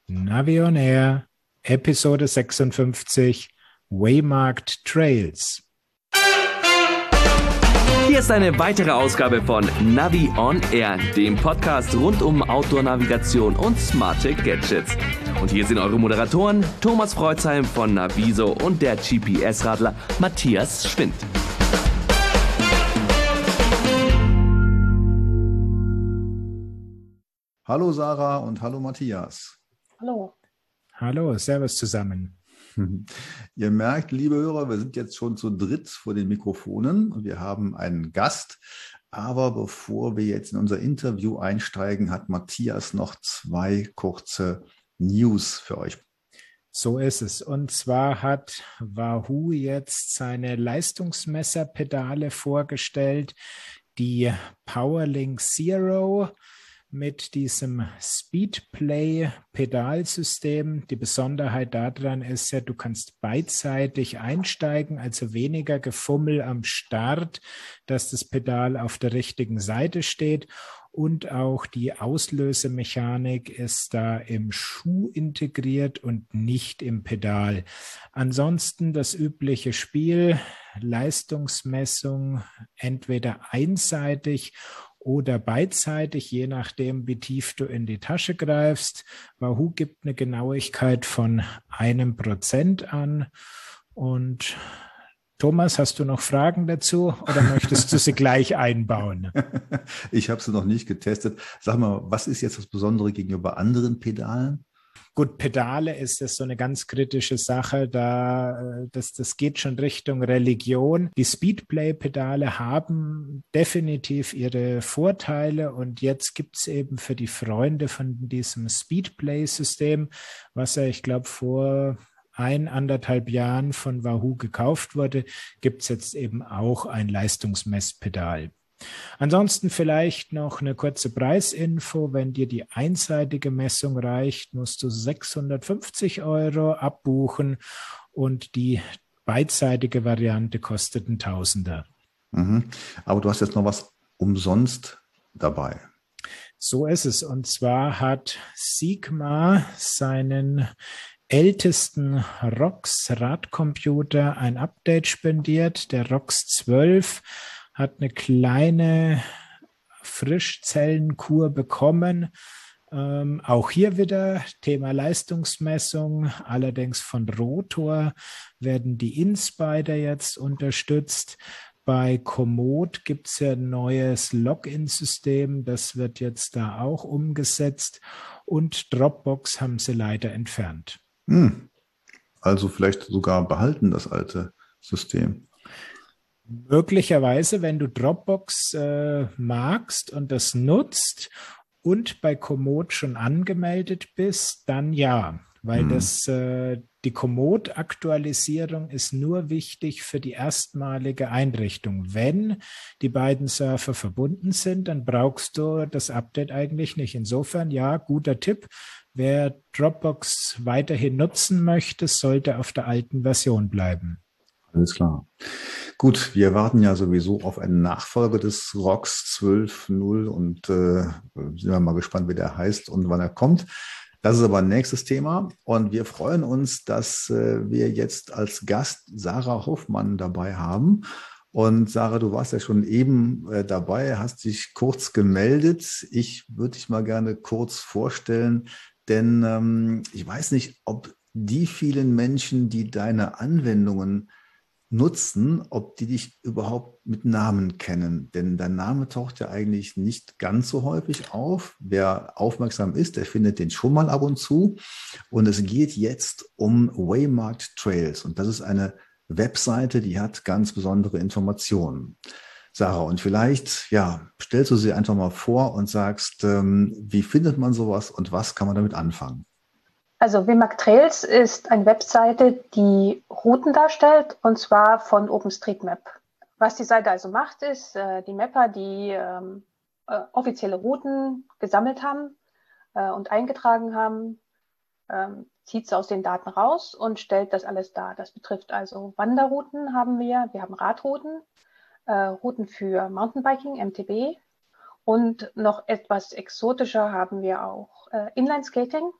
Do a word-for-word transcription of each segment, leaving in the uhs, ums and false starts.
Navi on Air, Episode sechsundfünfzig, Waymarked Trails. Hier ist eine weitere Ausgabe von Navi on Air, dem Podcast rund um Outdoor-Navigation und smarte Gadgets. Und hier sind eure Moderatoren Thomas Freuzheim von Naviso und der G P S-Radler Matthias Schwind. Hallo Sarah und hallo Matthias. Hallo. Hallo, servus zusammen. Ihr merkt, liebe Hörer, wir sind jetzt schon zu dritt vor den Mikrofonen und wir haben einen Gast. Aber bevor wir jetzt in unser Interview einsteigen, hat Matthias noch zwei kurze News für euch. So ist es. Und zwar hat Wahoo jetzt seine Leistungsmesserpedale vorgestellt, die PowerLink Zero mit diesem Speedplay-Pedalsystem. Die Besonderheit daran ist ja, du kannst beidseitig einsteigen, also weniger Gefummel am Start, dass das Pedal auf der richtigen Seite steht. Und auch die Auslösemechanik ist da im Schuh integriert und nicht im Pedal. Ansonsten das übliche Spiel, Leistungsmessung entweder einseitig oder beidseitig, je nachdem, wie tief du in die Tasche greifst. Wahoo gibt eine Genauigkeit von einem Prozent an. Und Thomas, hast du noch Fragen dazu oder möchtest du sie gleich einbauen? Ich habe sie noch nicht getestet. Sag mal, was ist jetzt das Besondere gegenüber anderen Pedalen? Gut, Pedale ist das so eine ganz kritische Sache, da das, das geht schon Richtung Religion. Die Speedplay-Pedale haben definitiv ihre Vorteile und jetzt gibt es eben für die Freunde von diesem Speedplay-System, was ja, ich glaube, vor ein, anderthalb Jahren von Wahoo gekauft wurde, gibt es jetzt eben auch ein Leistungsmesspedal. Ansonsten vielleicht noch eine kurze Preisinfo. Wenn dir die einseitige Messung reicht, musst du sechshundertfünfzig Euro abbuchen und die beidseitige Variante kostet ein Tausender. Mhm. Aber du hast jetzt noch was umsonst dabei. So ist es. Und zwar hat Sigma seinen ältesten ROX Radcomputer ein Update spendiert, der ROX zwölf. Hat eine kleine Frischzellenkur bekommen. Ähm, auch hier wieder Thema Leistungsmessung, allerdings von Rotor werden die InSpider jetzt unterstützt. Bei Komoot gibt es ja ein neues Login-System, das wird jetzt da auch umgesetzt. Und Dropbox haben sie leider entfernt. Hm. Also vielleicht sogar behalten das alte System. Möglicherweise, wenn du Dropbox äh, magst und das nutzt und bei Komoot schon angemeldet bist, dann ja, weil hm. das äh, die Komoot-Aktualisierung ist nur wichtig für die erstmalige Einrichtung. Wenn die beiden Server verbunden sind, dann brauchst du das Update eigentlich nicht. Insofern, ja, guter Tipp. Wer Dropbox weiterhin nutzen möchte, sollte auf der alten Version bleiben. Alles klar. Gut, wir warten ja sowieso auf einen Nachfolger des ROX zwölf Punkt null und äh, sind wir mal gespannt, wie der heißt und wann er kommt. Das ist aber ein nächstes Thema und wir freuen uns, dass äh, wir jetzt als Gast Sarah Hoffmann dabei haben. Und Sarah, du warst ja schon eben äh, dabei, hast dich kurz gemeldet. Ich würde dich mal gerne kurz vorstellen, denn ähm, ich weiß nicht, ob die vielen Menschen, die deine Anwendungen nutzen, ob die dich überhaupt mit Namen kennen. Denn dein Name taucht ja eigentlich nicht ganz so häufig auf. Wer aufmerksam ist, der findet den schon mal ab und zu. Und es geht jetzt um Waymarked Trails. Und das ist eine Webseite, die hat ganz besondere Informationen. Sarah, und vielleicht, ja, stellst du sie einfach mal vor und sagst, ähm, wie findet man sowas und was kann man damit anfangen? Also Waymarked Trails ist eine Webseite, die Routen darstellt, und zwar von OpenStreetMap. Was die Seite also macht, ist, äh, die Mapper, die ähm, äh, offizielle Routen gesammelt haben äh, und eingetragen haben, ähm, zieht sie aus den Daten raus und stellt das alles dar. Das betrifft also Wanderrouten haben wir, wir haben Radrouten, äh, Routen für Mountainbiking, M T B, und noch etwas exotischer haben wir auch äh, Inline-Skating.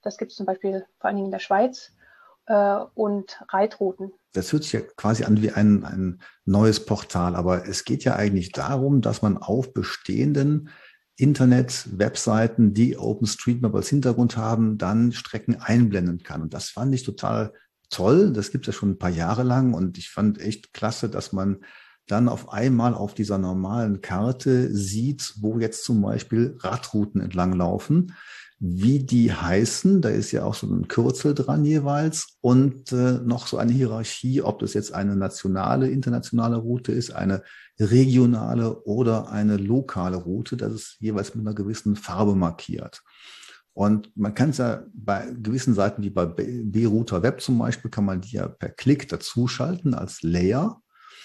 Das gibt es zum Beispiel vor allen Dingen in der Schweiz. Äh, und Reitrouten. Das hört sich ja quasi an wie ein, ein neues Portal, aber es geht ja eigentlich darum, dass man auf bestehenden Internet-Webseiten, die OpenStreetMap als Hintergrund haben, dann Strecken einblenden kann. Und das fand ich total toll. Das gibt es ja schon ein paar Jahre lang und ich fand echt klasse, dass man dann auf einmal auf dieser normalen Karte sieht, wo jetzt zum Beispiel Radrouten entlang laufen, wie die heißen. Da ist ja auch so ein Kürzel dran jeweils und äh, noch so eine Hierarchie, ob das jetzt eine nationale, internationale Route ist, eine regionale oder eine lokale Route. Das ist jeweils mit einer gewissen Farbe markiert. Und man kann es ja bei gewissen Seiten wie bei B-Router Web zum Beispiel, kann man die ja per Klick dazuschalten als Layer.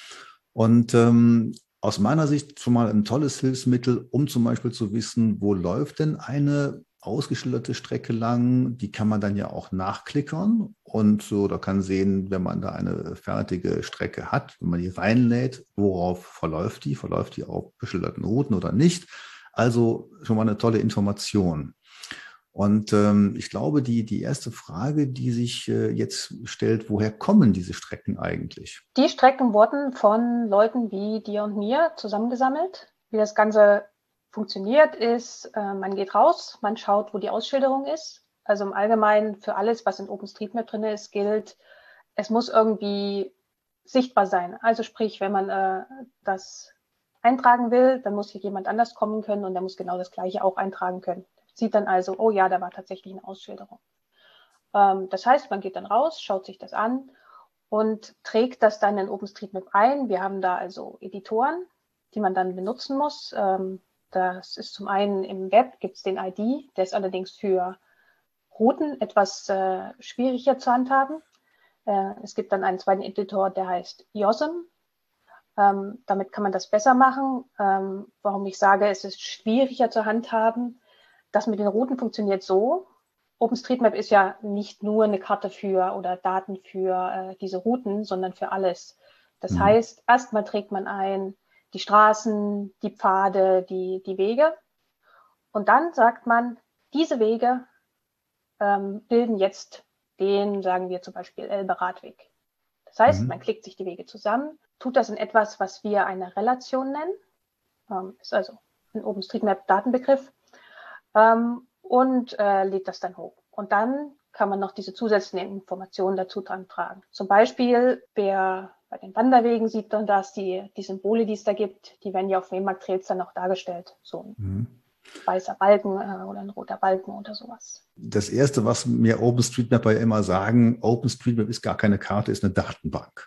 Und ähm, aus meiner Sicht schon mal ein tolles Hilfsmittel, um zum Beispiel zu wissen, wo läuft denn eine ausgeschilderte Strecke lang. Die kann man dann ja auch nachklickern und so, da kann sehen, wenn man da eine fertige Strecke hat, wenn man die reinlädt, worauf verläuft die? Verläuft die auf beschilderten Routen oder nicht? Also schon mal eine tolle Information. Und ähm, ich glaube, die, die erste Frage, die sich äh, jetzt stellt, woher kommen diese Strecken eigentlich? Die Strecken wurden von Leuten wie dir und mir zusammengesammelt. Wie das Ganze funktioniert ist, äh, man geht raus, man schaut, wo die Ausschilderung ist. Also im Allgemeinen für alles, was in OpenStreetMap drin ist, gilt, es muss irgendwie sichtbar sein. Also sprich, wenn man äh, das eintragen will, dann muss hier jemand anders kommen können und der muss genau das Gleiche auch eintragen können. Sieht dann also, oh ja, da war tatsächlich eine Ausschilderung. Ähm, das heißt, man geht dann raus, schaut sich das an und trägt das dann in OpenStreetMap ein. Wir haben da also Editoren, die man dann benutzen muss. Ähm, das ist zum einen im Web, gibt es den I D, der ist allerdings für Routen etwas äh, schwieriger zu handhaben. Äh, es gibt dann einen zweiten Editor, der heißt Y O S M. Ähm, damit kann man das besser machen. Ähm, warum ich sage, es ist schwieriger zu handhaben. Das mit den Routen funktioniert so. OpenStreetMap ist ja nicht nur eine Karte für oder Daten für äh, diese Routen, sondern für alles. Das mhm. heißt, erstmal trägt man ein die Straßen, die Pfade, die, die Wege. Und dann sagt man, diese Wege ähm, bilden jetzt den, sagen wir zum Beispiel, Elbe-Radweg. Das heißt, mhm. man klickt sich die Wege zusammen, tut das in etwas, was wir eine Relation nennen. Ähm, ist also ein OpenStreetMap-Datenbegriff. Ähm, und äh, lädt das dann hoch. Und dann kann man noch diese zusätzlichen Informationen dazu dran tragen. Zum Beispiel, wer bei den Wanderwegen sieht dann das, die, die Symbole, die es da gibt, die werden ja auf Waymark Trails dann auch dargestellt. So ein mhm. weißer Balken äh, oder ein roter Balken oder sowas. Das Erste, was mir OpenStreetMapper immer sagen, OpenStreetMap ist gar keine Karte, ist eine Datenbank.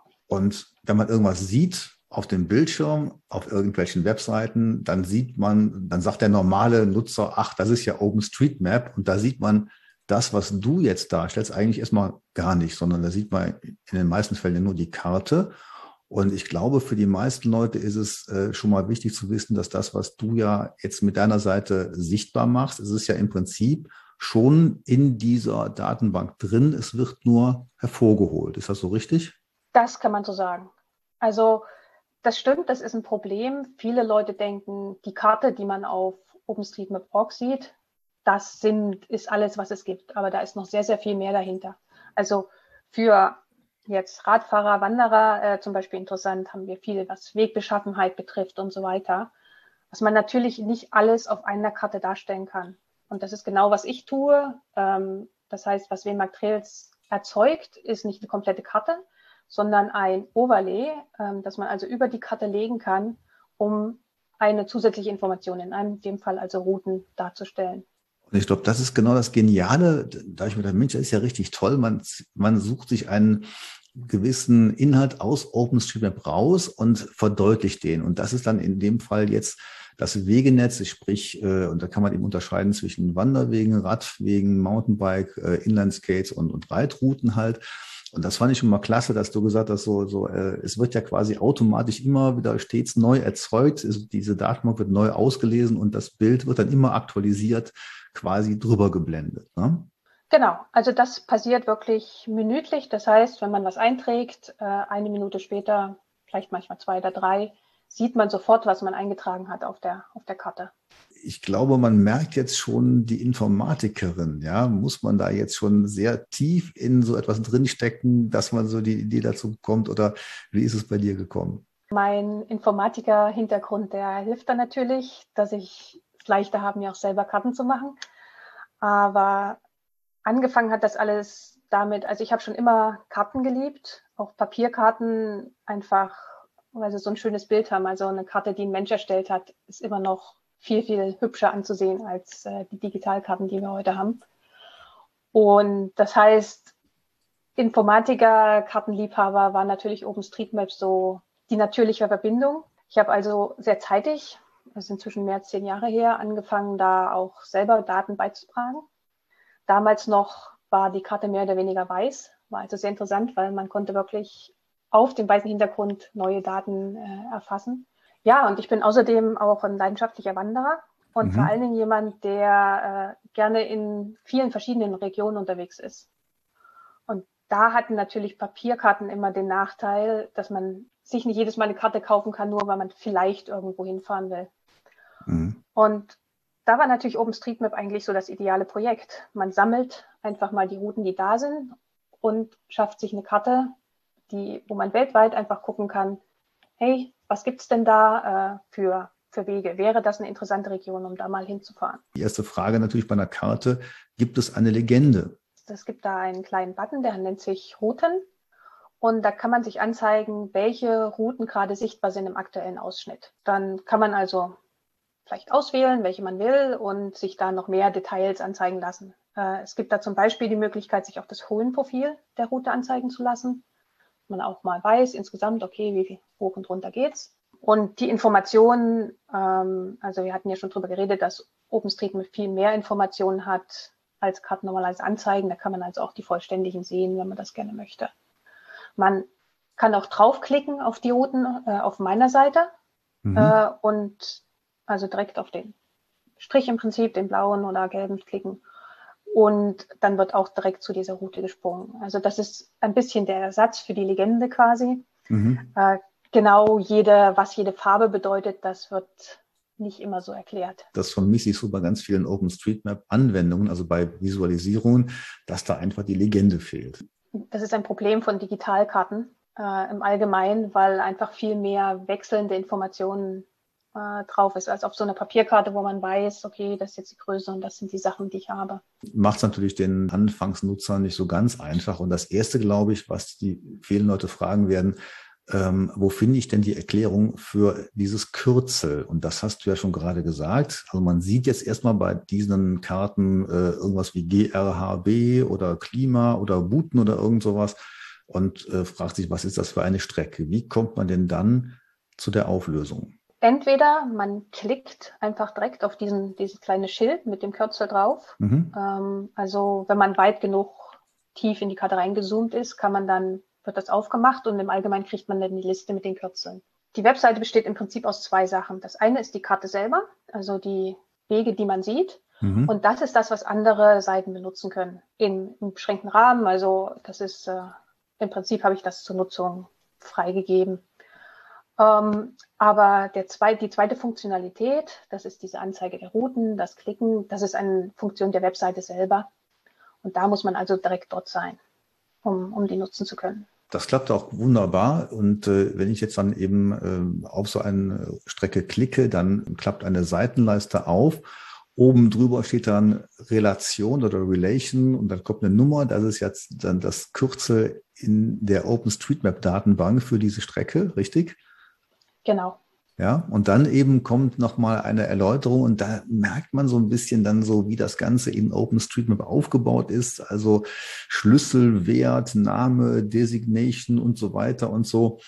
Und wenn man irgendwas sieht auf dem Bildschirm, auf irgendwelchen Webseiten, dann sieht man, dann sagt der normale Nutzer, ach, das ist ja OpenStreetMap. Und da sieht man das, was du jetzt darstellst, eigentlich erstmal gar nicht, sondern da sieht man in den meisten Fällen nur die Karte. Und ich glaube, für die meisten Leute ist es äh, schon mal wichtig zu wissen, dass das, was du ja jetzt mit deiner Seite sichtbar machst, es ist ja im Prinzip schon in dieser Datenbank drin. Es wird nur hervorgeholt. Ist das so richtig? Das kann man so sagen. Also das stimmt, das ist ein Problem. Viele Leute denken, die Karte, die man auf OpenStreetMap Punkt org sieht, das sind, ist alles, was es gibt. Aber da ist noch sehr, sehr viel mehr dahinter. Also für jetzt Radfahrer, Wanderer äh, zum Beispiel interessant, haben wir viel, was Wegbeschaffenheit betrifft und so weiter, was man natürlich nicht alles auf einer Karte darstellen kann. Und das ist genau, was ich tue. Ähm, das heißt, was Waymark Trails erzeugt, ist nicht eine komplette Karte, sondern ein Overlay, ähm, das man also über die Karte legen kann, um eine zusätzliche Information, in einem, in dem Fall also Routen, darzustellen. Und ich glaube, das ist genau das Geniale, da ich mir gedacht, Mensch, das ist ja richtig toll, man, man sucht sich einen gewissen Inhalt aus OpenStreetMap raus und verdeutlicht den. Und das ist dann in dem Fall jetzt das Wegenetz, sprich, äh, und da kann man eben unterscheiden zwischen Wanderwegen, Radwegen, Mountainbike, äh, Inlineskates und, und Reitrouten halt. Und das fand ich schon mal klasse, dass du gesagt hast, so, so, äh, es wird ja quasi automatisch immer wieder stets neu erzeugt. Es, diese Datenbank wird neu ausgelesen und das Bild wird dann immer aktualisiert, quasi drüber geblendet. Ne? Genau, also das passiert wirklich minütlich. Das heißt, wenn man was einträgt, äh, eine Minute später, vielleicht manchmal zwei oder drei, sieht man sofort, was man eingetragen hat auf der, auf der Karte. ich glaube, man merkt jetzt schon die Informatikerin, ja, muss man da jetzt schon sehr tief in so etwas drinstecken, dass man so die Idee dazu bekommt, oder wie ist es bei dir gekommen? Mein Informatiker-Hintergrund, der hilft da natürlich, dass ich es leichter habe, mir auch selber Karten zu machen. Aber angefangen hat das alles damit, also ich habe schon immer Karten geliebt, auch Papierkarten, einfach weil sie so ein schönes Bild haben. Also eine Karte, die ein Mensch erstellt hat, ist immer noch viel, viel hübscher anzusehen als äh, die Digitalkarten, die wir heute haben. Und das heißt, Informatiker, Kartenliebhaber war natürlich OpenStreetMap so die natürliche Verbindung. Ich habe also sehr zeitig, das ist inzwischen mehr als zehn Jahre her, angefangen, da auch selber Daten beizutragen. Damals noch war die Karte mehr oder weniger weiß, war also sehr interessant, weil man konnte wirklich auf dem weißen Hintergrund neue Daten äh, erfassen. Ja, und ich bin außerdem auch ein leidenschaftlicher Wanderer und mhm. vor allen Dingen jemand, der äh, gerne in vielen verschiedenen Regionen unterwegs ist. Und da hatten natürlich Papierkarten immer den Nachteil, dass man sich nicht jedes Mal eine Karte kaufen kann, nur weil man vielleicht irgendwo hinfahren will. Mhm. Und da war natürlich OpenStreetMap eigentlich so das ideale Projekt. Man sammelt einfach mal die Routen, die da sind, und schafft sich eine Karte, die, wo man weltweit einfach gucken kann, hey, was gibt's denn da äh, für, für Wege? Wäre das eine interessante Region, um da mal hinzufahren? Die erste Frage natürlich bei einer Karte, gibt es eine Legende? Es gibt da einen kleinen Button, der nennt sich Routen. Und da kann man sich anzeigen, welche Routen gerade sichtbar sind im aktuellen Ausschnitt. Dann kann man also vielleicht auswählen, welche man will, und sich da noch mehr Details anzeigen lassen. Äh, es gibt da zum Beispiel die Möglichkeit, sich auch das Höhenprofil der Route anzeigen zu lassen. Man auch mal weiß insgesamt, okay, wie viel hoch und runter geht's. Und die Informationen, ähm, also wir hatten ja schon drüber geredet, dass OpenStreetMap viel mehr Informationen hat als Karten normalerweise anzeigen. Da kann man also auch die vollständigen sehen, wenn man das gerne möchte. Man kann auch draufklicken auf die Routen äh, auf meiner Seite mhm. äh, und also direkt auf den Strich im Prinzip, den blauen oder gelben klicken. Und dann wird auch direkt zu dieser Route gesprungen. Also das ist ein bisschen der Ersatz für die Legende quasi. Mhm. Äh, genau jede, was jede Farbe bedeutet, das wird nicht immer so erklärt. Das vermisse ich so bei ganz vielen OpenStreetMap-Anwendungen, also bei Visualisierungen, dass da einfach die Legende fehlt. Das ist ein Problem von Digitalkarten äh, im Allgemeinen, weil einfach viel mehr wechselnde Informationen äh, drauf ist, als auf so einer Papierkarte, wo man weiß, okay, das ist jetzt die Größe und das sind die Sachen, die ich habe. Macht es natürlich den Anfangsnutzern nicht so ganz einfach. Und das Erste, glaube ich, was die vielen Leute fragen werden, ähm, wo finde ich denn die Erklärung für dieses Kürzel? Und das hast du ja schon gerade gesagt. Also man sieht jetzt erstmal bei diesen Karten äh, irgendwas wie G R H B oder Klima oder Buten oder irgend sowas und äh, fragt sich, was ist das für eine Strecke? Wie kommt man denn dann zu der Auflösung? Entweder man klickt einfach direkt auf diesen, dieses kleine Schild mit dem Kürzel drauf. Mhm. Ähm, also wenn man weit genug tief in die Karte reingezoomt ist, kann man dann, wird das aufgemacht und im Allgemeinen kriegt man dann die Liste mit den Kürzeln. Die Webseite besteht im Prinzip aus zwei Sachen. Das eine ist die Karte selber, also die Wege, die man sieht. Mhm. Und das ist das, was andere Seiten benutzen können. In einem beschränkten Rahmen. Also das ist, äh, im Prinzip habe ich das zur Nutzung freigegeben. Ähm, aber der zweite, die zweite Funktionalität, das ist diese Anzeige der Routen, das Klicken, das ist eine Funktion der Webseite selber. Und da muss man also direkt dort sein, um, um die nutzen zu können. Das klappt auch wunderbar. Und äh, wenn ich jetzt dann eben äh, auf so eine Strecke klicke, dann klappt eine Seitenleiste auf. Oben drüber steht dann Relation oder Relation und dann kommt eine Nummer. Das ist jetzt dann das Kürzel in der OpenStreetMap-Datenbank für diese Strecke, richtig? Genau. Ja, und dann eben kommt nochmal eine Erläuterung und da merkt man so ein bisschen dann so, wie das Ganze in OpenStreetMap aufgebaut ist. Also Schlüssel, Wert, Name, Designation und so weiter und so.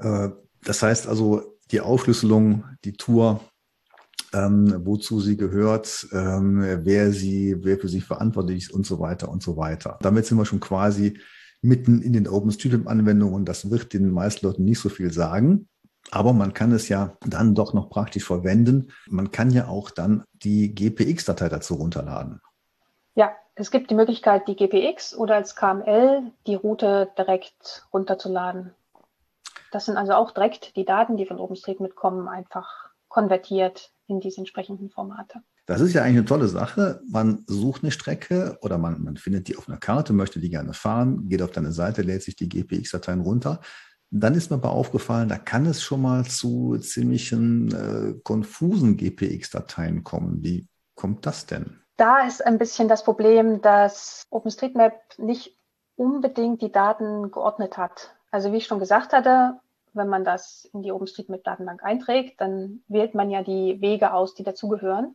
Das heißt also die Aufschlüsselung, die Tour, ähm, wozu sie gehört, ähm, wer sie, wer für sie verantwortlich ist und so weiter und so weiter. Damit sind wir schon quasi mitten in den OpenStreetMap-Anwendungen. Das wird den meisten Leuten nicht so viel sagen. Aber man kann es ja dann doch noch praktisch verwenden. Man kann ja auch dann die G P X-Datei dazu runterladen. Ja, es gibt die Möglichkeit, die G P X oder als K M L die Route direkt runterzuladen. Das sind also auch direkt die Daten, die von OpenStreetMap kommen, einfach konvertiert in diese entsprechenden Formate. Das ist ja eigentlich eine tolle Sache. Man sucht eine Strecke oder man, man findet die auf einer Karte, möchte die gerne fahren, geht auf deine Seite, lädt sich die G P X-Dateien runter. Dann ist mir aber aufgefallen, da kann es schon mal zu ziemlichen äh, konfusen G P X-Dateien kommen. Wie kommt das denn? Da ist ein bisschen das Problem, dass OpenStreetMap nicht unbedingt die Daten geordnet hat. Also wie ich schon gesagt hatte, wenn man das in die OpenStreetMap-Datenbank einträgt, dann wählt man ja die Wege aus, die dazugehören.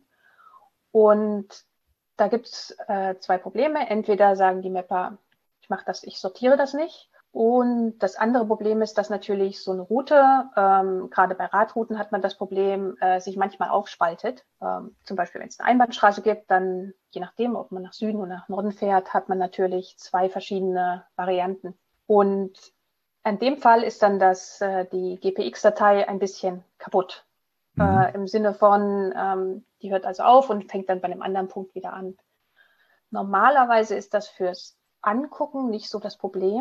Und da gibt es äh, zwei Probleme. Entweder sagen die Mapper, ich mache das, ich sortiere das nicht. Und das andere Problem ist, dass natürlich so eine Route, ähm, gerade bei Radrouten hat man das Problem, äh, sich manchmal aufspaltet. Ähm, zum Beispiel, wenn es eine Einbahnstraße gibt, dann je nachdem, ob man nach Süden oder nach Norden fährt, hat man natürlich zwei verschiedene Varianten. Und in dem Fall ist dann das, äh, die G P X-Datei ein bisschen kaputt. Mhm. Äh, im Sinne von, ähm, die hört also auf und fängt dann bei einem anderen Punkt wieder an. Normalerweise ist das fürs Angucken nicht so das Problem.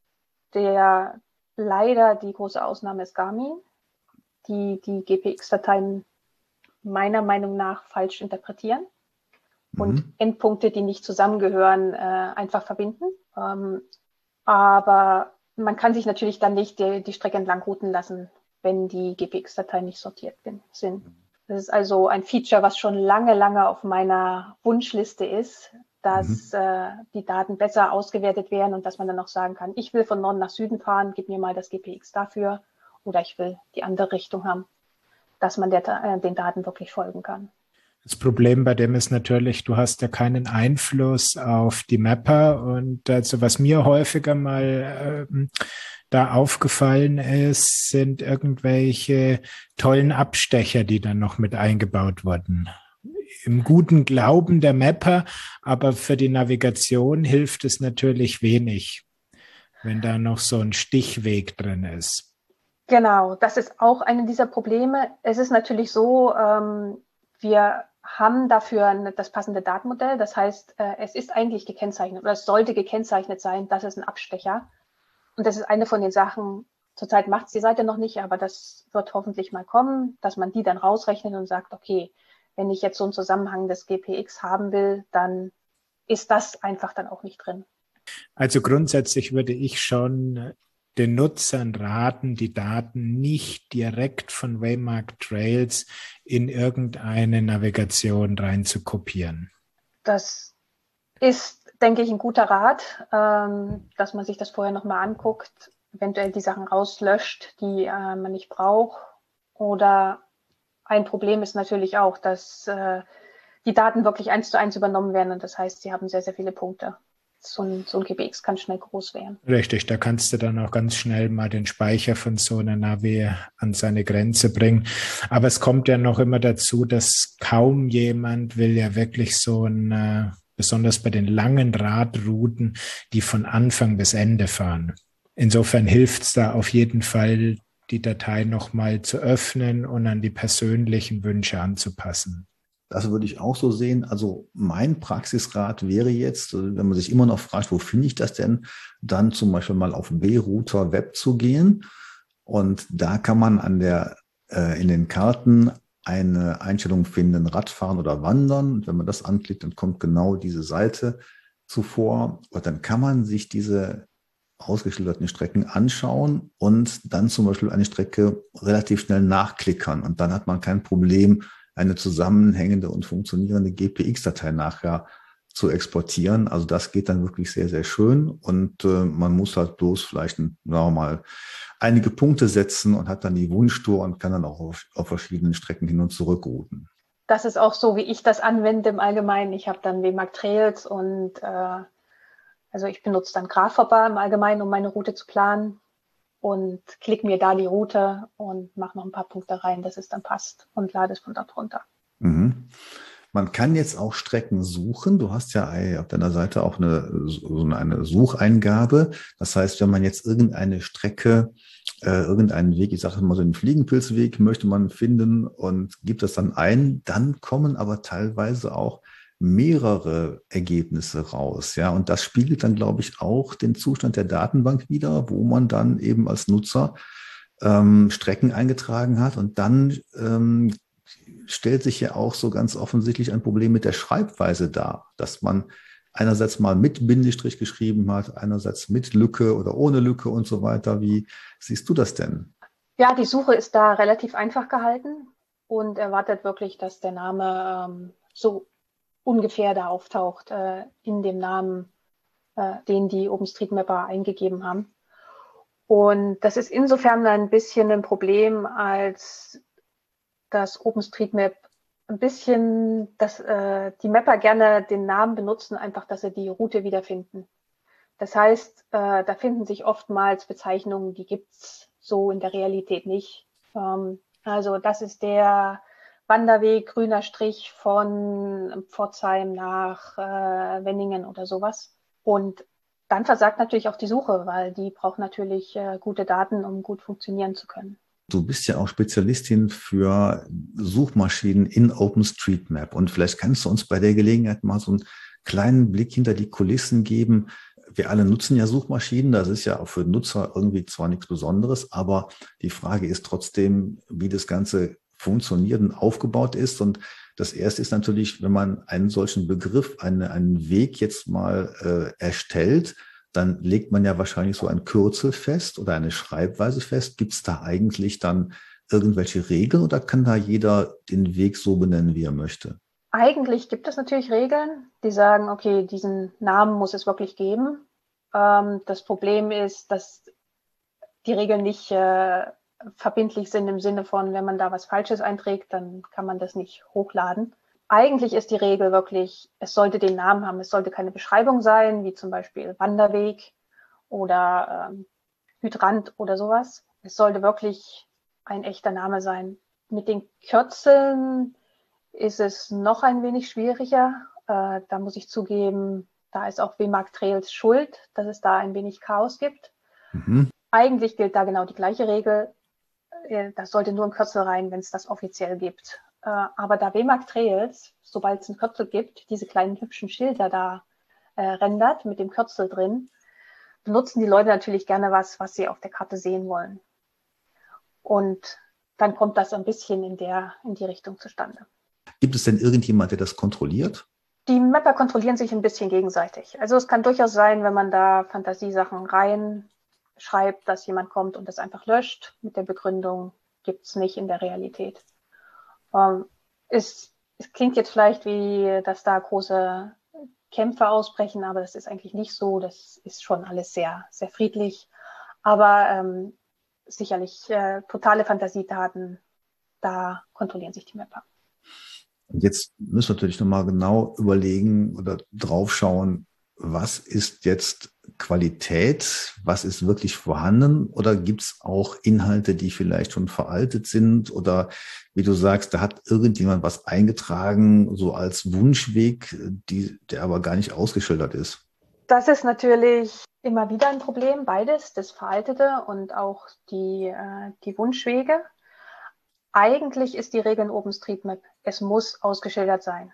Der leider die große Ausnahme ist Garmin, die die G P X-Dateien meiner Meinung nach falsch interpretieren mhm. und Endpunkte, die nicht zusammengehören, äh, einfach verbinden. Ähm, aber man kann sich natürlich dann nicht die, die Strecke entlang routen lassen, wenn die G P X-Dateien nicht sortiert bin, sind. Das ist also ein Feature, was schon lange, lange auf meiner Wunschliste ist, dass mhm. äh, die Daten besser ausgewertet werden und dass man dann auch sagen kann, ich will von Norden nach Süden fahren, gib mir mal das G P X dafür oder ich will die andere Richtung haben, dass man der, äh, den Daten wirklich folgen kann. Das Problem bei dem ist natürlich, du hast ja keinen Einfluss auf die Mapper und also was mir häufiger mal äh, da aufgefallen ist, sind irgendwelche tollen Abstecher, die dann noch mit eingebaut wurden. Im guten Glauben der Mapper, aber für die Navigation hilft es natürlich wenig, wenn da noch so ein Stichweg drin ist. Genau, das ist auch eine dieser Probleme. Es ist natürlich so, ähm, wir haben dafür eine, das passende Datenmodell. Das heißt, äh, es ist eigentlich gekennzeichnet oder es sollte gekennzeichnet sein, das ist ein Abstecher. Und das ist eine von den Sachen, zurzeit macht es die Seite noch nicht, aber das wird hoffentlich mal kommen, dass man die dann rausrechnet und sagt, okay, wenn ich jetzt so einen Zusammenhang des G P X haben will, dann ist das einfach dann auch nicht drin. Also grundsätzlich würde ich schon den Nutzern raten, die Daten nicht direkt von Waymark Trails in irgendeine Navigation rein zu kopieren. Das ist, denke ich, ein guter Rat, ähm, dass man sich das vorher nochmal anguckt, eventuell die Sachen rauslöscht, die äh, man nicht braucht. Oder ein Problem ist natürlich auch, dass äh, die Daten wirklich eins zu eins übernommen werden und das heißt, sie haben sehr, sehr viele Punkte. So ein, so ein G P X kann schnell groß werden. Richtig, da kannst du dann auch ganz schnell mal den Speicher von so einer Navi an seine Grenze bringen. Aber es kommt ja noch immer dazu, dass kaum jemand will ja wirklich so ein, äh, besonders bei den langen Radrouten, die von Anfang bis Ende fahren. Insofern hilft es da auf jeden Fall, die Datei nochmal zu öffnen und an die persönlichen Wünsche anzupassen. Das würde ich auch so sehen. Also mein Praxisrat wäre jetzt, wenn man sich immer noch fragt, wo finde ich das denn, dann zum Beispiel mal auf B-Router Web zu gehen. Und da kann man an der, äh, in den Karten eine Einstellung finden, Radfahren oder Wandern. Und wenn man das anklickt, dann kommt genau diese Seite zuvor. Und dann kann man sich diese ausgeschilderten Strecken anschauen und dann zum Beispiel eine Strecke relativ schnell nachklickern. Und dann hat man kein Problem, eine zusammenhängende und funktionierende G P X-Datei nachher zu exportieren. Also das geht dann wirklich sehr, sehr schön. Und äh, man muss halt bloß vielleicht, sagen wir mal, einige Punkte setzen und hat dann die Wunschtour und kann dann auch auf, auf verschiedenen Strecken hin und zurück routen. Das ist auch so, wie ich das anwende im Allgemeinen. Ich habe dann Waymark Trails und äh, also ich benutze dann Graph-Hopper im Allgemeinen, um meine Route zu planen und klicke mir da die Route und mache noch ein paar Punkte rein, dass es dann passt und lade es von dort runter. Mhm. Man kann jetzt auch Strecken suchen. Du hast ja auf deiner Seite auch eine, so eine Sucheingabe. Das heißt, wenn man jetzt irgendeine Strecke, äh, irgendeinen Weg, ich sage mal so einen Fliegenpilzweg, möchte man finden und gibt das dann ein, dann kommen aber teilweise auch mehrere Ergebnisse raus, ja, und das spiegelt dann, glaube ich, auch den Zustand der Datenbank wider, wo man dann eben als Nutzer ähm, Strecken eingetragen hat und dann ähm, stellt sich ja auch so ganz offensichtlich ein Problem mit der Schreibweise dar, dass man einerseits mal mit Bindestrich geschrieben hat, einerseits mit Lücke oder ohne Lücke und so weiter. Wie siehst du das denn? Ja, die Suche ist da relativ einfach gehalten und erwartet wirklich, dass der Name ähm, so ungefähr da auftaucht äh, in dem Namen, äh, den die OpenStreetMapper eingegeben haben. Und das ist insofern ein bisschen ein Problem, als dass OpenStreetMap ein bisschen, dass äh, die Mapper gerne den Namen benutzen, einfach, dass sie die Route wiederfinden. Das heißt, äh, da finden sich oftmals Bezeichnungen, die gibt's so in der Realität nicht. Ähm, also das ist der Wanderweg, grüner Strich von Pforzheim nach äh, Wenningen oder sowas. Und dann versagt natürlich auch die Suche, weil die braucht natürlich äh, gute Daten, um gut funktionieren zu können. Du bist ja auch Spezialistin für Suchmaschinen in OpenStreetMap und vielleicht kannst du uns bei der Gelegenheit mal so einen kleinen Blick hinter die Kulissen geben. Wir alle nutzen ja Suchmaschinen, das ist ja auch für Nutzer irgendwie zwar nichts Besonderes, aber die Frage ist trotzdem, wie das Ganze funktioniert und aufgebaut ist. Und das Erste ist natürlich, wenn man einen solchen Begriff, eine, einen Weg jetzt mal äh, erstellt, dann legt man ja wahrscheinlich so ein Kürzel fest oder eine Schreibweise fest. Gibt es da eigentlich dann irgendwelche Regeln oder kann da jeder den Weg so benennen, wie er möchte? Eigentlich gibt es natürlich Regeln, die sagen, okay, diesen Namen muss es wirklich geben. Ähm, das Problem ist, dass die Regeln nicht äh, verbindlich sind im Sinne von, wenn man da was Falsches einträgt, dann kann man das nicht hochladen. Eigentlich ist die Regel wirklich, es sollte den Namen haben, es sollte keine Beschreibung sein, wie zum Beispiel Wanderweg oder ähm, Hydrant oder sowas. Es sollte wirklich ein echter Name sein. Mit den Kürzeln ist es noch ein wenig schwieriger. Äh, da muss ich zugeben, da ist auch Wemac-Trails schuld, dass es da ein wenig Chaos gibt. Mhm. Eigentlich gilt da genau die gleiche Regel. Äh, das sollte nur ein Kürzel rein, wenn es das offiziell gibt. Aber da Wemac-Trails, sobald es ein Kürzel gibt, diese kleinen hübschen Schilder da äh, rendert mit dem Kürzel drin, benutzen die Leute natürlich gerne was, was sie auf der Karte sehen wollen. Und dann kommt das ein bisschen in der, in die Richtung zustande. Gibt es denn irgendjemand, der das kontrolliert? Die Mapper kontrollieren sich ein bisschen gegenseitig. Also es kann durchaus sein, wenn man da Fantasiesachen reinschreibt, dass jemand kommt und das einfach löscht mit der Begründung, gibt's nicht in der Realität. Ähm, es, es klingt jetzt vielleicht wie, dass da große Kämpfe ausbrechen, aber das ist eigentlich nicht so. Das ist schon alles sehr, sehr friedlich. Aber ähm, sicherlich äh, totale Fantasietaten, da kontrollieren sich die Mapper. Und jetzt müssen wir natürlich nochmal genau überlegen oder draufschauen, was ist jetzt Qualität, was ist wirklich vorhanden oder gibt es auch Inhalte, die vielleicht schon veraltet sind oder wie du sagst, da hat irgendjemand was eingetragen, so als Wunschweg, die, der aber gar nicht ausgeschildert ist. Das ist natürlich immer wieder ein Problem, beides, das Veraltete und auch die, äh, die Wunschwege. Eigentlich ist die Regel in OpenStreetMap, es muss ausgeschildert sein.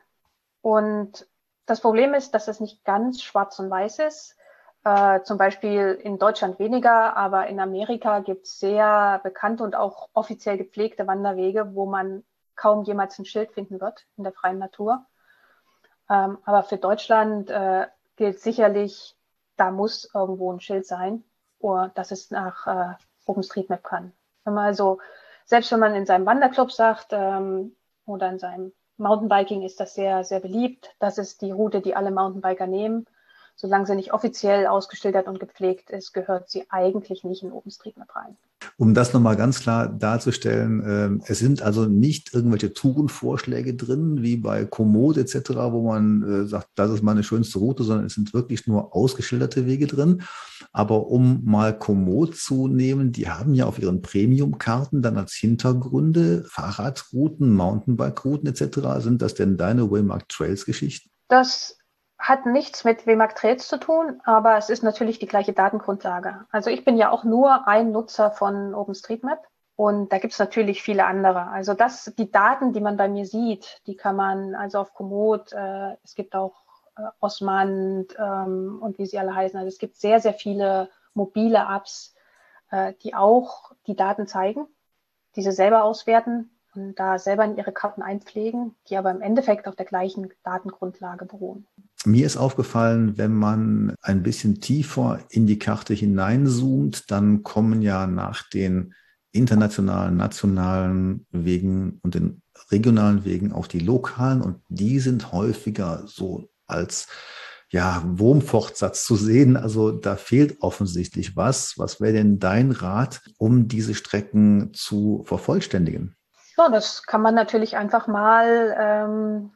Und das Problem ist, dass es nicht ganz schwarz und weiß ist. Äh, zum Beispiel in Deutschland weniger, aber in Amerika gibt es sehr bekannte und auch offiziell gepflegte Wanderwege, wo man kaum jemals ein Schild finden wird in der freien Natur. Ähm, aber für Deutschland äh, gilt sicherlich, da muss irgendwo ein Schild sein, oder dass es nach äh, OpenStreetMap kann. Wenn man also, selbst wenn man in seinem Wanderclub sagt ähm, oder in seinem Mountainbiking ist das sehr, sehr beliebt. Das ist die Route, die alle Mountainbiker nehmen. Solange sie nicht offiziell ausgeschildert und gepflegt ist, gehört sie eigentlich nicht in OpenStreetMap rein. Um das nochmal ganz klar darzustellen, äh, es sind also nicht irgendwelche Tourenvorschläge drin, wie bei Komoot et cetera, wo man äh, sagt, das ist meine schönste Route, sondern es sind wirklich nur ausgeschilderte Wege drin. Aber um mal Komoot zu nehmen, die haben ja auf ihren Premium-Karten dann als Hintergründe Fahrradrouten, Mountainbike-Routen et cetera. Sind das denn deine Wemac-Trails-Geschichten? Das hat nichts mit Wemac-Trails zu tun, aber es ist natürlich die gleiche Datengrundlage. Also ich bin ja auch nur ein Nutzer von OpenStreetMap und da gibt es natürlich viele andere. Also das, die Daten, die man bei mir sieht, die kann man also auf Komoot, äh, es gibt auch äh, Osmand ähm, und wie sie alle heißen. Also es gibt sehr, sehr viele mobile Apps, äh, die auch die Daten zeigen, die sie selber auswerten. und da selber in ihre Karten einpflegen, die aber im Endeffekt auf der gleichen Datengrundlage beruhen. Mir ist aufgefallen, wenn man ein bisschen tiefer in die Karte hineinzoomt, dann kommen ja nach den internationalen, nationalen Wegen und den regionalen Wegen auch die lokalen, und die sind häufiger so als ja, Wurmfortsatz zu sehen. Also da fehlt offensichtlich was. Was wäre denn dein Rat, um diese Strecken zu vervollständigen? Ja, das kann man natürlich einfach mal ähm,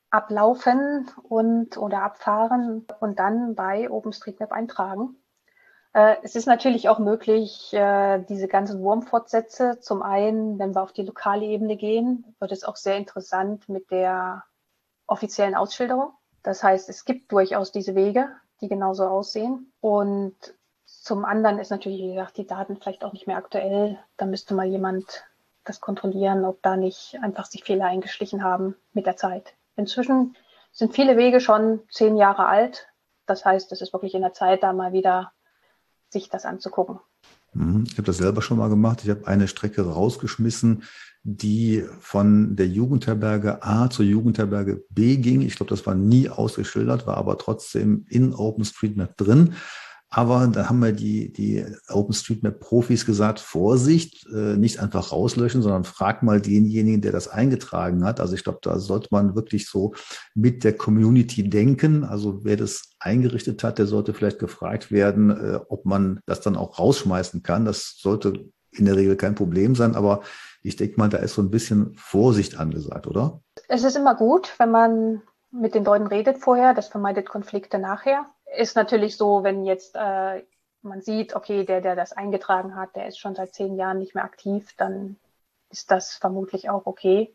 ablaufen und oder abfahren und dann bei OpenStreetMap eintragen. Äh, es ist natürlich auch möglich, äh, diese ganzen Wurmfortsätze, zum einen, wenn wir auf die lokale Ebene gehen, wird es auch sehr interessant mit der offiziellen Ausschilderung. Das heißt, es gibt durchaus diese Wege, die genauso aussehen. Und zum anderen ist natürlich, wie gesagt, die Daten vielleicht auch nicht mehr aktuell. Da müsste mal jemand das kontrollieren, ob da nicht einfach sich Fehler eingeschlichen haben mit der Zeit. Inzwischen sind viele Wege schon zehn Jahre alt. Das heißt, es ist wirklich in der Zeit, da mal wieder sich das anzugucken. Ich habe das selber schon mal gemacht. Ich habe eine Strecke rausgeschmissen, die von der Jugendherberge A zur Jugendherberge B ging. Ich glaube, das war nie ausgeschildert, war aber trotzdem in OpenStreetMap drin. Aber da haben wir die, die OpenStreetMap-Profis gesagt, Vorsicht, äh, nicht einfach rauslöschen, sondern frag mal denjenigen, der das eingetragen hat. Also ich glaube, da sollte man wirklich so mit der Community denken. Also wer das eingerichtet hat, der sollte vielleicht gefragt werden, äh, ob man das dann auch rausschmeißen kann. Das sollte in der Regel kein Problem sein, aber ich denke mal, da ist so ein bisschen Vorsicht angesagt, oder? Es ist immer gut, wenn man mit den Leuten redet vorher, das vermeidet Konflikte nachher. Ist natürlich so, wenn jetzt äh, man sieht, okay, der, der das eingetragen hat, der ist schon seit zehn Jahren nicht mehr aktiv, dann ist das vermutlich auch okay.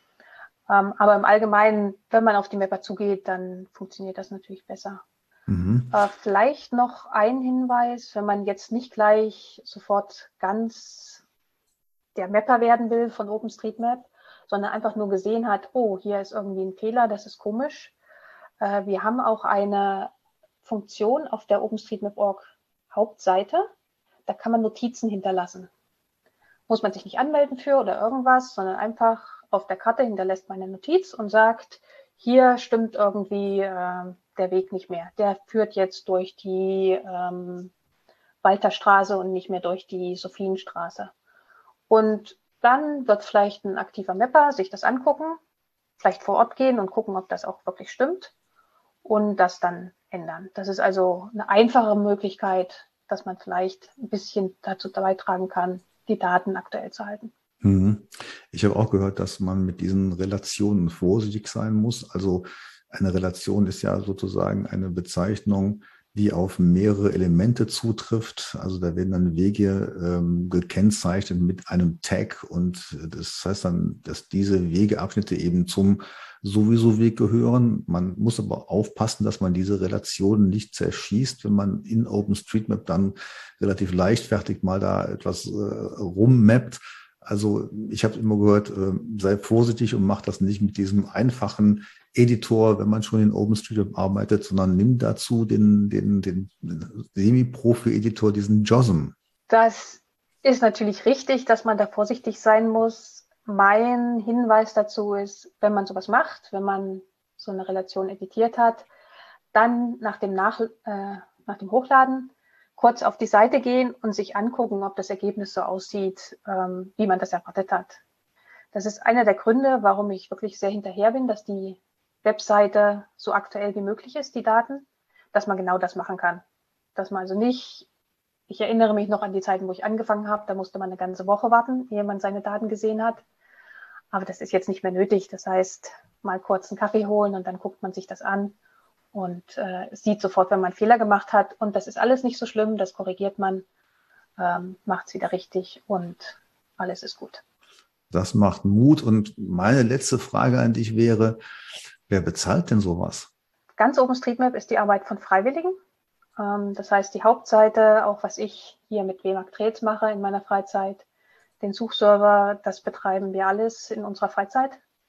Ähm, aber im Allgemeinen, wenn man auf die Mapper zugeht, dann funktioniert das natürlich besser. Mhm. Äh, vielleicht noch ein Hinweis, wenn man jetzt nicht gleich sofort ganz der Mapper werden will von OpenStreetMap, sondern einfach nur gesehen hat, oh, hier ist irgendwie ein Fehler, das ist komisch. Äh, wir haben auch eine Funktion auf der OpenStreetMap Punkt org Hauptseite, da kann man Notizen hinterlassen. Muss man sich nicht anmelden für oder irgendwas, sondern einfach auf der Karte hinterlässt man eine Notiz und sagt, hier stimmt irgendwie äh, der Weg nicht mehr. Der führt jetzt durch die ähm, Walterstraße und nicht mehr durch die Sophienstraße. Und dann wird vielleicht ein aktiver Mapper sich das angucken, vielleicht vor Ort gehen und gucken, ob das auch wirklich stimmt und das dann ändern. Das ist also eine einfache Möglichkeit, dass man vielleicht ein bisschen dazu beitragen kann, die Daten aktuell zu halten. Ich habe auch gehört, dass man mit diesen Relationen vorsichtig sein muss. Also eine Relation ist ja sozusagen eine Bezeichnung, die auf mehrere Elemente zutrifft. Also da werden dann Wege ähm, gekennzeichnet mit einem Tag, und das heißt dann, dass diese Wegeabschnitte eben zum Sowieso-Weg gehören. Man muss aber aufpassen, dass man diese Relationen nicht zerschießt, wenn man in OpenStreetMap dann relativ leichtfertig mal da etwas äh, rummappt. Also ich habe immer gehört, äh, sei vorsichtig und mach das nicht mit diesem einfachen Editor, wenn man schon in OpenStreetMap arbeitet, sondern nimm dazu den, den, den Semi-Profi-Editor, diesen JOSM. Das ist natürlich richtig, dass man da vorsichtig sein muss. Mein Hinweis dazu ist, wenn man sowas macht, wenn man so eine Relation editiert hat, dann nach dem, nach, äh, nach dem Hochladen kurz auf die Seite gehen und sich angucken, ob das Ergebnis so aussieht, ähm, wie man das erwartet hat. Das ist einer der Gründe, warum ich wirklich sehr hinterher bin, dass die Webseite so aktuell wie möglich ist, die Daten, dass man genau das machen kann. Dass man also nicht, ich erinnere mich noch an die Zeiten, wo ich angefangen habe, da musste man eine ganze Woche warten, ehe man seine Daten gesehen hat. Aber das ist jetzt nicht mehr nötig. Das heißt, mal kurz einen Kaffee holen und dann guckt man sich das an und äh, sieht sofort, wenn man einen Fehler gemacht hat. Und das ist alles nicht so schlimm, das korrigiert man, ähm, macht es wieder richtig und alles ist gut. Das macht Mut. Und meine letzte Frage an dich wäre, wer bezahlt denn sowas? Ganz OpenStreetMap ist die Arbeit von Freiwilligen. Ähm, das heißt, die Hauptseite, auch was ich hier mit W M A G Trails mache in meiner Freizeit, den Suchserver, das betreiben wir alles in unserer Freizeit.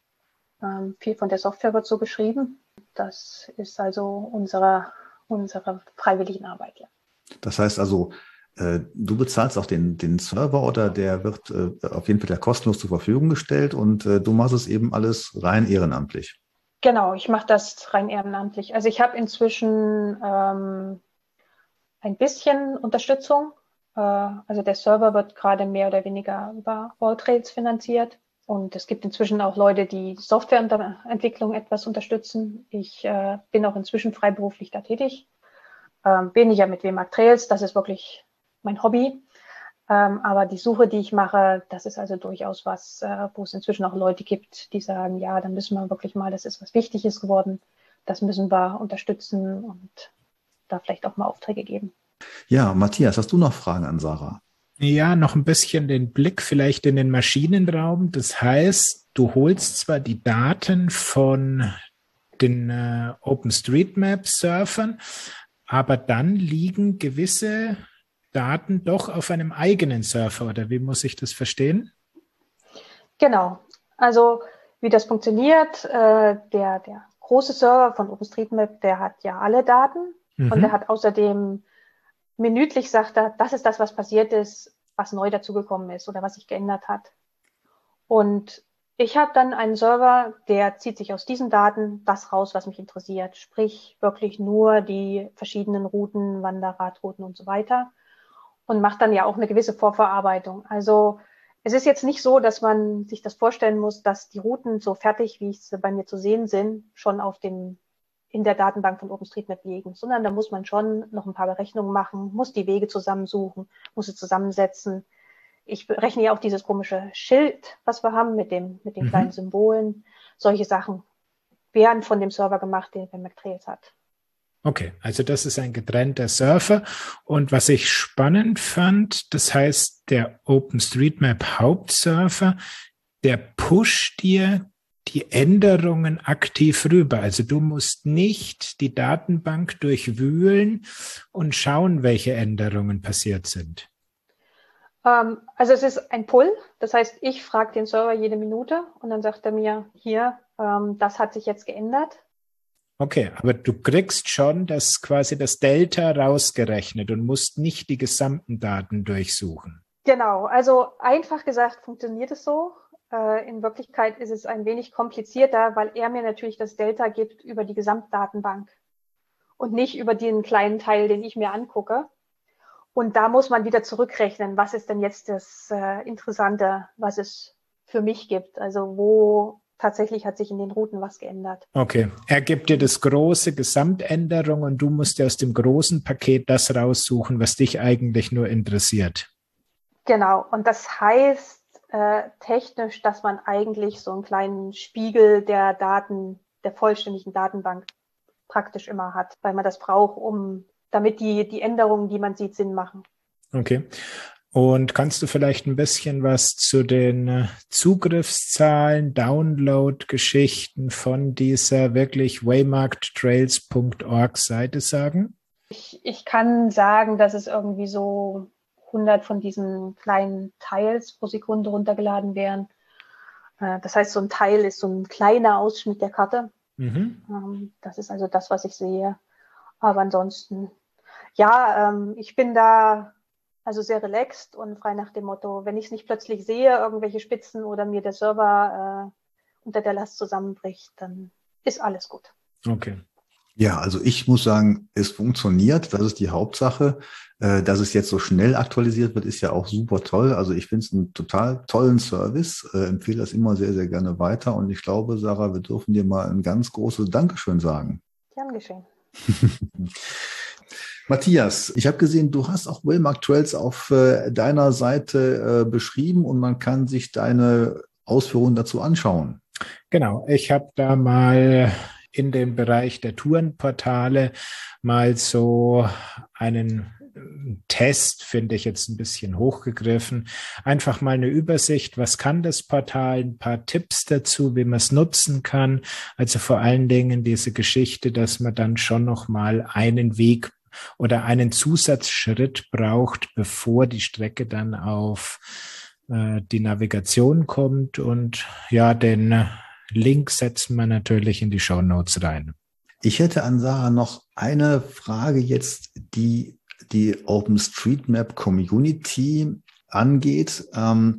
Ähm, viel von der Software wird so geschrieben. Das ist also unsere, unsere Freiwilligenarbeit. Ja. Das heißt also, Du bezahlst auch den, den Server oder der wird äh, auf jeden Fall der kostenlos zur Verfügung gestellt und äh, du machst es eben alles rein ehrenamtlich. Genau, ich mache das rein ehrenamtlich. Also ich habe inzwischen ähm, ein bisschen Unterstützung. Äh, also der Server wird gerade mehr oder weniger über AllTrades finanziert und es gibt inzwischen auch Leute, die Softwareentwicklung etwas unterstützen. Ich äh, bin auch inzwischen freiberuflich da tätig. Ähm, weniger mit Wmac-Trails, das ist wirklich mein Hobby. Ähm, aber die Suche, die ich mache, das ist also durchaus was, äh, wo es inzwischen auch Leute gibt, die sagen, ja, dann müssen wir wirklich mal, das ist was Wichtiges geworden, das müssen wir unterstützen und da vielleicht auch mal Aufträge geben. Ja, Matthias, hast du noch Fragen an Sarah? Ja, noch ein bisschen den Blick vielleicht in den Maschinenraum. Das heißt, du holst zwar die Daten von den äh, OpenStreetMap-Surfern, aber dann liegen gewisse Daten doch auf einem eigenen Server, oder wie muss ich das verstehen? Genau, also wie das funktioniert, äh, der, der große Server von OpenStreetMap, der hat ja alle Daten mhm. und der hat außerdem minütlich, sagt er, das ist das, was passiert ist, was neu dazugekommen ist oder was sich geändert hat. Und ich habe dann einen Server, der zieht sich aus diesen Daten das raus, was mich interessiert, sprich wirklich nur die verschiedenen Routen, Wanderradrouten und so weiter. Und macht dann ja auch eine gewisse Vorverarbeitung. Also es ist jetzt nicht so, dass man sich das vorstellen muss, dass die Routen so fertig, wie sie bei mir zu sehen sind, schon auf dem, in der Datenbank von OpenStreetMap liegen, sondern da muss man schon noch ein paar Berechnungen machen, muss die Wege zusammensuchen, muss sie zusammensetzen. Ich berechne ja auch dieses komische Schild, was wir haben mit dem, mit den mhm. kleinen Symbolen. Solche Sachen werden von dem Server gemacht, den Wmac-Trails hat. Okay, also das ist ein getrennter Server. Und was ich spannend fand, das heißt, der OpenStreetMap Hauptserver, der pusht dir die Änderungen aktiv rüber. Also du musst nicht die Datenbank durchwühlen und schauen, welche Änderungen passiert sind. Ähm, also es ist ein Pull. Das heißt, ich frage den Server jede Minute und dann sagt er mir, hier, ähm, das hat sich jetzt geändert. Okay, aber du kriegst schon das quasi das Delta rausgerechnet und musst nicht die gesamten Daten durchsuchen. Genau, also einfach gesagt funktioniert es so. Äh, in Wirklichkeit ist es ein wenig komplizierter, weil er mir natürlich das Delta gibt über die Gesamtdatenbank und nicht über den kleinen Teil, den ich mir angucke. Und da muss man wieder zurückrechnen, was ist denn jetzt das äh, Interessante, was es für mich gibt. Also wo tatsächlich hat sich in den Routen was geändert. Okay, er gibt dir das große Gesamtänderung und du musst dir aus dem großen Paket das raussuchen, was dich eigentlich nur interessiert. Genau, und das heißt äh, technisch, dass man eigentlich so einen kleinen Spiegel der Daten, der vollständigen Datenbank praktisch immer hat, weil man das braucht, um damit die, die Änderungen, die man sieht, Sinn machen. Okay. Und kannst du vielleicht ein bisschen was zu den Zugriffszahlen, Download-Geschichten von dieser wirklich waymarktrails Punkt org Seite sagen? Ich, ich kann sagen, dass es irgendwie so hundert von diesen kleinen Tiles pro Sekunde runtergeladen werden. Das heißt, so ein Teil ist so ein kleiner Ausschnitt der Karte. Mhm. Das ist also das, was ich sehe. Aber ansonsten, ja, ich bin da also sehr relaxed und frei nach dem Motto, wenn ich es nicht plötzlich sehe, irgendwelche Spitzen oder mir der Server äh, unter der Last zusammenbricht, dann ist alles gut. Okay. Ja, also ich muss sagen, es funktioniert, das ist die Hauptsache. Äh, dass es jetzt so schnell aktualisiert wird, ist ja auch super toll. Also ich finde es einen total tollen Service, äh, empfehle das immer sehr, sehr gerne weiter. Und ich glaube, Sarah, wir dürfen dir mal ein ganz großes Dankeschön sagen. Gern geschehen. Matthias, ich habe gesehen, du hast auch Waymark-Trails auf äh, deiner Seite äh, beschrieben und man kann sich deine Ausführungen dazu anschauen. Genau, ich habe da mal in dem Bereich der Tourenportale mal so einen Test, finde ich jetzt ein bisschen hochgegriffen, einfach mal eine Übersicht, was kann das Portal, ein paar Tipps dazu, wie man es nutzen kann, also vor allen Dingen diese Geschichte, dass man dann schon noch mal einen Weg oder einen Zusatzschritt braucht, bevor die Strecke dann auf äh, die Navigation kommt. Und ja, den äh, Link setzen wir natürlich in die Shownotes rein. Ich hätte an Sarah noch eine Frage jetzt, die die OpenStreetMap Community angeht. Ähm,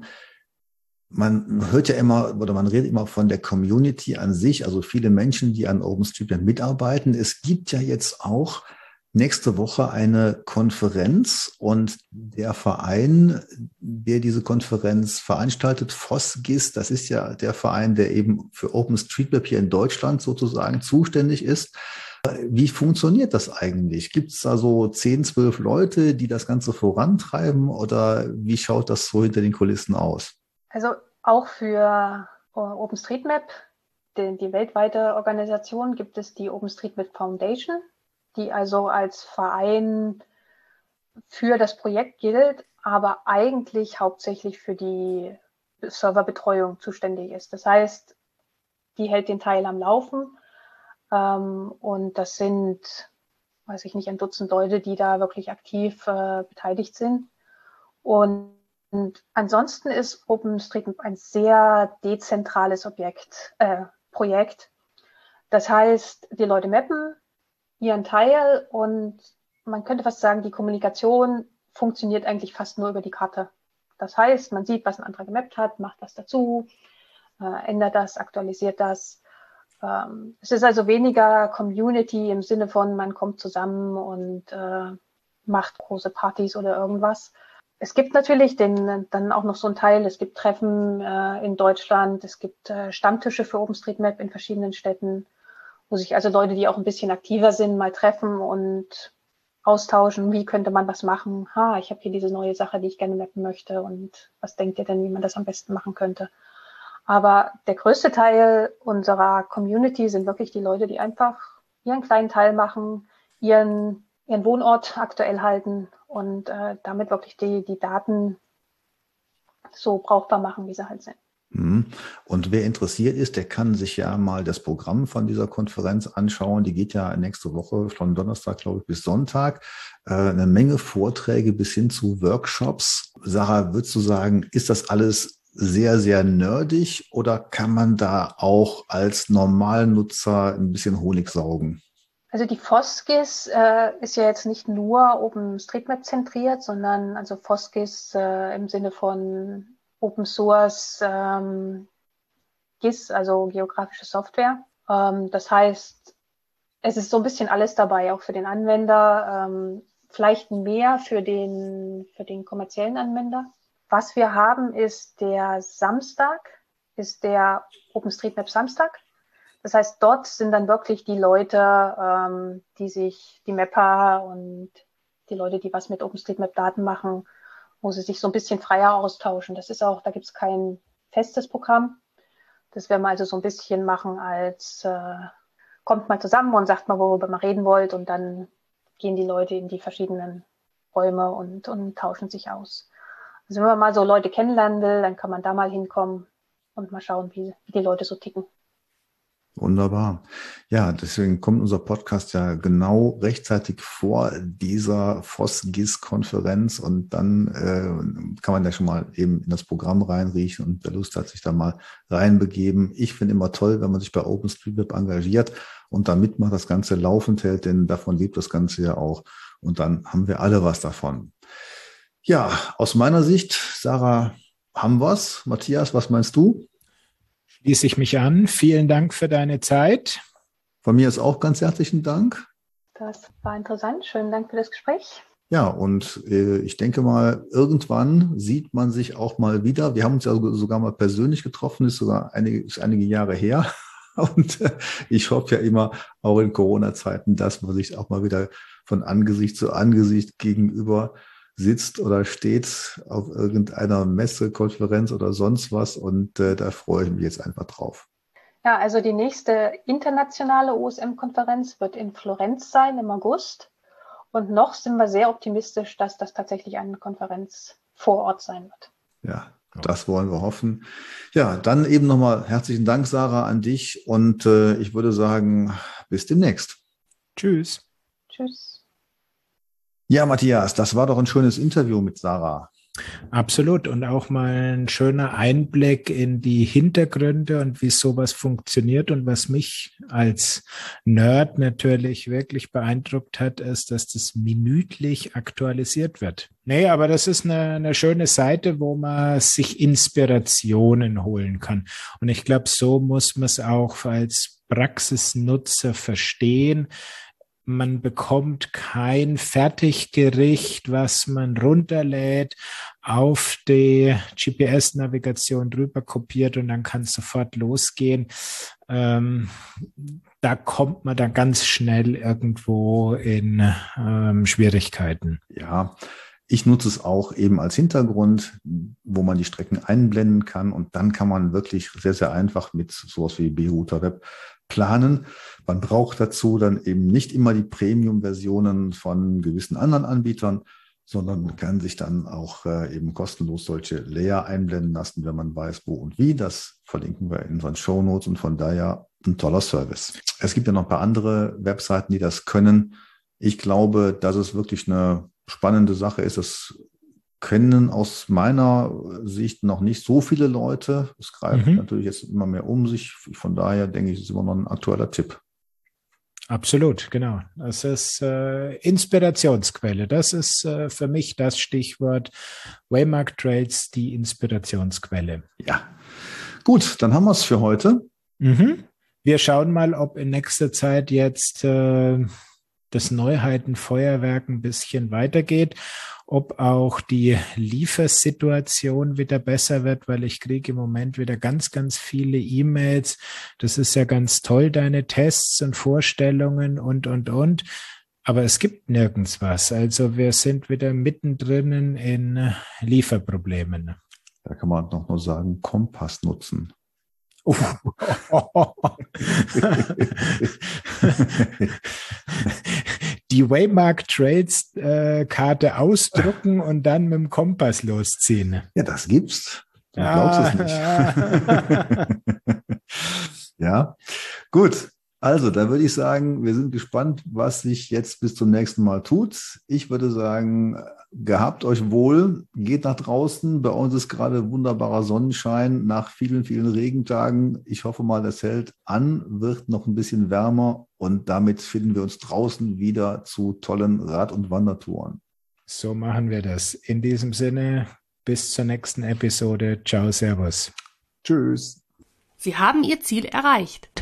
man hört ja immer oder man redet immer von der Community an sich, also viele Menschen, die an OpenStreetMap mitarbeiten. Es gibt ja jetzt auch nächste Woche eine Konferenz und der Verein, der diese Konferenz veranstaltet, FOSGIS, das ist ja der Verein, der eben für OpenStreetMap hier in Deutschland sozusagen zuständig ist. Wie funktioniert das eigentlich? Gibt es da so zehn, zwölf Leute, die das Ganze vorantreiben oder wie schaut das so hinter den Kulissen aus? Also auch für OpenStreetMap, die, die weltweite Organisation, gibt es die OpenStreetMap Foundation, die also als Verein für das Projekt gilt, aber eigentlich hauptsächlich für die Serverbetreuung zuständig ist. Das heißt, die hält den Teil am Laufen ähm, und das sind, weiß ich nicht, ein Dutzend Leute, die da wirklich aktiv äh, beteiligt sind. Und, und ansonsten ist OpenStreetMap ein sehr dezentrales Objekt, äh, Projekt. Das heißt, die Leute mappen ihren Teil und man könnte fast sagen, die Kommunikation funktioniert eigentlich fast nur über die Karte. Das heißt, man sieht, was ein anderer gemappt hat, macht das dazu, äh, ändert das, aktualisiert das. Ähm, es ist also weniger Community im Sinne von, man kommt zusammen und äh, macht große Partys oder irgendwas. Es gibt natürlich den, dann auch noch so einen Teil, es gibt Treffen äh, in Deutschland, es gibt äh, Stammtische für OpenStreetMap in verschiedenen Städten, wo sich also Leute, die auch ein bisschen aktiver sind, mal treffen und austauschen, wie könnte man was machen. Ha, ich habe hier diese neue Sache, die ich gerne mappen möchte und was denkt ihr denn, wie man das am besten machen könnte? Aber der größte Teil unserer Community sind wirklich die Leute, die einfach ihren kleinen Teil machen, ihren, ihren Wohnort aktuell halten und äh, damit wirklich die, die Daten so brauchbar machen, wie sie halt sind. Und wer interessiert ist, der kann sich ja mal das Programm von dieser Konferenz anschauen. Die geht ja nächste Woche von Donnerstag, glaube ich, bis Sonntag. Eine Menge Vorträge bis hin zu Workshops. Sarah, würdest du sagen, ist das alles sehr, sehr nerdig oder kann man da auch als Normalnutzer ein bisschen Honig saugen? Also die FOSGIS äh, ist ja jetzt nicht nur OpenStreetMap zentriert, sondern also FOSGIS äh, im Sinne von Open Source ähm, G I S, also geografische Software. Ähm, das heißt, es ist so ein bisschen alles dabei, auch für den Anwender, ähm, vielleicht mehr für den, für den kommerziellen Anwender. Was wir haben, ist der Samstag, ist der OpenStreetMap Samstag. Das heißt, dort sind dann wirklich die Leute, ähm, die sich, die Mapper und die Leute, die was mit OpenStreetMap-Daten machen, wo sie sich so ein bisschen freier austauschen. Das ist auch, da gibt es kein festes Programm. Das werden wir also so ein bisschen machen als, äh, kommt mal zusammen und sagt mal, worüber man reden wollt und dann gehen die Leute in die verschiedenen Räume und, und tauschen sich aus. Also wenn man mal so Leute kennenlernen will, dann kann man da mal hinkommen und mal schauen, wie, wie die Leute so ticken. Wunderbar. Ja, deswegen kommt unser Podcast ja genau rechtzeitig vor dieser FOSGIS-Konferenz und dann äh, kann man ja schon mal eben in das Programm reinriechen und wer Lust hat, sich da mal reinbegeben. Ich finde immer toll, wenn man sich bei OpenStreetMap engagiert und da mitmacht, das Ganze laufend hält, denn davon lebt das Ganze ja auch und dann haben wir alle was davon. Ja, aus meiner Sicht, Sarah, haben wir's. Matthias, was meinst du? Schließe ich mich an. Vielen Dank für deine Zeit. Von mir ist auch ganz herzlichen Dank. Das war interessant. Schönen Dank für das Gespräch. Ja, und äh, ich denke mal, irgendwann sieht man sich auch mal wieder. Wir haben uns ja sogar mal persönlich getroffen, ist sogar einige, ist einige Jahre her. Und äh, ich hoffe ja immer, auch in Corona-Zeiten, dass man sich auch mal wieder von Angesicht zu Angesicht gegenüber sitzt oder steht auf irgendeiner Messe, Konferenz oder sonst was. Und äh, da freue ich mich jetzt einfach drauf. Ja, also die nächste internationale O S M-Konferenz wird in Florenz sein im August. Und noch sind wir sehr optimistisch, dass das tatsächlich eine Konferenz vor Ort sein wird. Ja, das wollen wir hoffen. Ja, dann eben nochmal herzlichen Dank, Sarah, an dich. Und äh, ich würde sagen, bis demnächst. Tschüss. Tschüss. Ja, Matthias, das war doch ein schönes Interview mit Sarah. Absolut. Und auch mal ein schöner Einblick in die Hintergründe und wie sowas funktioniert. Und was mich als Nerd natürlich wirklich beeindruckt hat, ist, dass das minütlich aktualisiert wird. Nee, aber das ist eine, eine schöne Seite, wo man sich Inspirationen holen kann. Und ich glaube, so muss man es auch als Praxisnutzer verstehen. Man bekommt kein Fertiggericht, was man runterlädt, auf die G P S-Navigation drüber kopiert und dann kann es sofort losgehen. Ähm, da kommt man dann ganz schnell irgendwo in ähm, Schwierigkeiten. Ja, ich nutze es auch eben als Hintergrund, wo man die Strecken einblenden kann und dann kann man wirklich sehr, sehr einfach mit sowas wie B-Router Web planen. Man braucht dazu dann eben nicht immer die Premium-Versionen von gewissen anderen Anbietern, sondern kann sich dann auch äh, eben kostenlos solche Layer einblenden lassen, wenn man weiß, wo und wie. Das verlinken wir in unseren Shownotes und von daher ein toller Service. Es gibt ja noch ein paar andere Webseiten, die das können. Ich glaube, dass es wirklich eine spannende Sache ist. Das kennen aus meiner Sicht noch nicht so viele Leute. Es greift mhm. natürlich jetzt immer mehr um sich. Von daher denke ich, es ist immer noch ein aktueller Tipp. Absolut, genau. Das ist äh, Inspirationsquelle. Das ist äh, für mich das Stichwort. Waymark Trails, die Inspirationsquelle. Ja, gut, dann haben wir es für heute. Mhm. Wir schauen mal, ob in nächster Zeit jetzt äh, das Neuheitenfeuerwerk ein bisschen weitergeht, ob auch die Liefersituation wieder besser wird, weil ich kriege im Moment wieder ganz, ganz viele E-Mails. Das ist ja ganz toll, deine Tests und Vorstellungen und, und, und. Aber es gibt nirgends was. Also wir sind wieder mittendrin in Lieferproblemen. Da kann man noch nur sagen, Kompass nutzen. Oh. Die Waymark Trails äh, Karte ausdrucken und dann mit dem Kompass losziehen. Ja, das gibt's. Du glaubst ah, es nicht. Ja, gut. Also, da würde ich sagen, wir sind gespannt, was sich jetzt bis zum nächsten Mal tut. Ich würde sagen, gehabt euch wohl, geht nach draußen. Bei uns ist gerade wunderbarer Sonnenschein nach vielen, vielen Regentagen. Ich hoffe mal, es hält an, wird noch ein bisschen wärmer und damit finden wir uns draußen wieder zu tollen Rad- und Wandertouren. So machen wir das. In diesem Sinne, bis zur nächsten Episode. Ciao, Servus. Tschüss. Sie haben Ihr Ziel erreicht.